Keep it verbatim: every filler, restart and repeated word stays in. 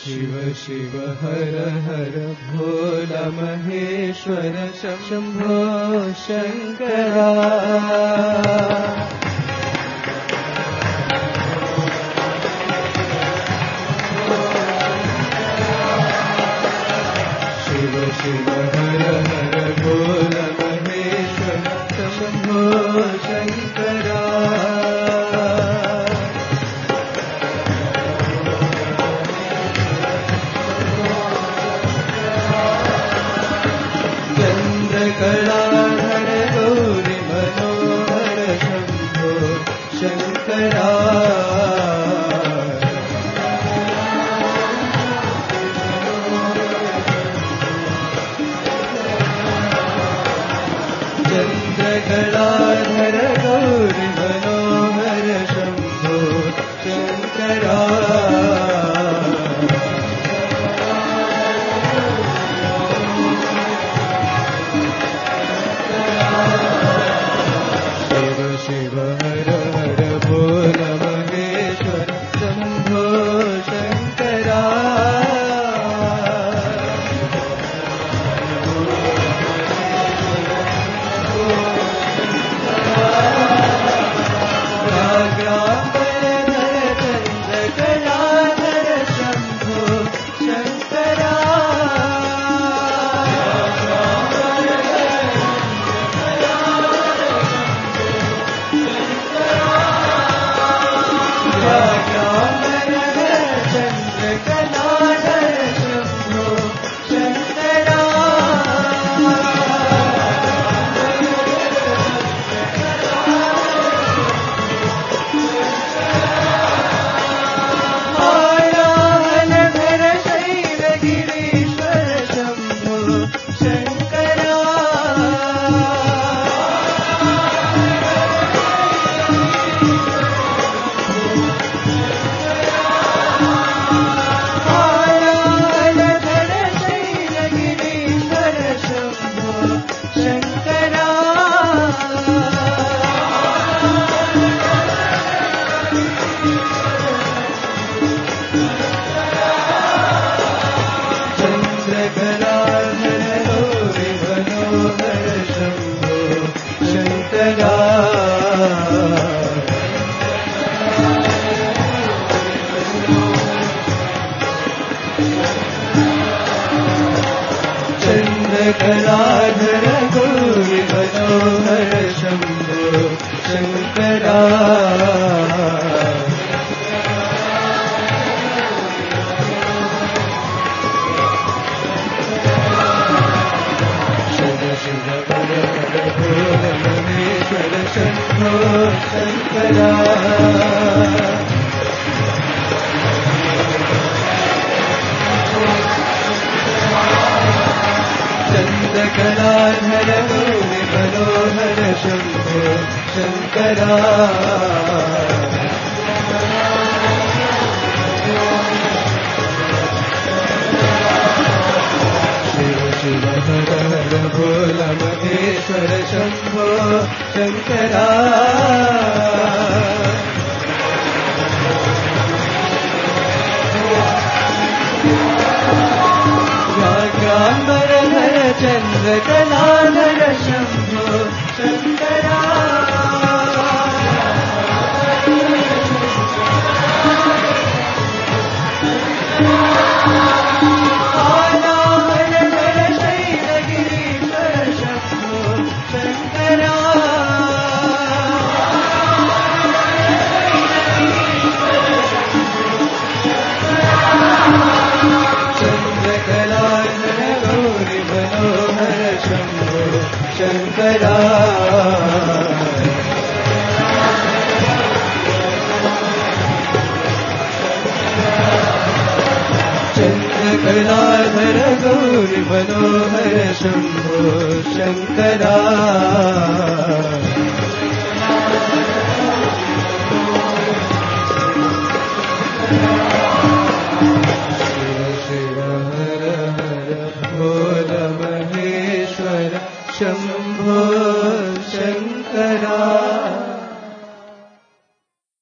Shiv Shiv हर हर भोला Maheshwar Shambho Shankara. Shiv Shiv हर हर भोला Maheshwar Shambho Shankara. चंद्रकलाधर Gauri मनोहर Shambho Shankara. चंद्रकलाधर Gauri मनोहर Shambho Shankara. Shiv हर हर भोला Maheshwar Shambho Shankara. चंद्रकलाधर Shambho Shankara. चंद्रकलाधर Gauri मनोहर Shambho Shankara. Shiv Shiv हर हर भोला Maheshwar Shambho Shankara. चंद्रकलाधर Gauri मनोहर Shambho Shankara. Shiv Shiv हर हर भोला Maheshwar Shambho Shankara. चंद्रकलाधर Shambho Shankara. Shankara. चंद्रकलाधर Gauri मनोहर Shambho Shankara.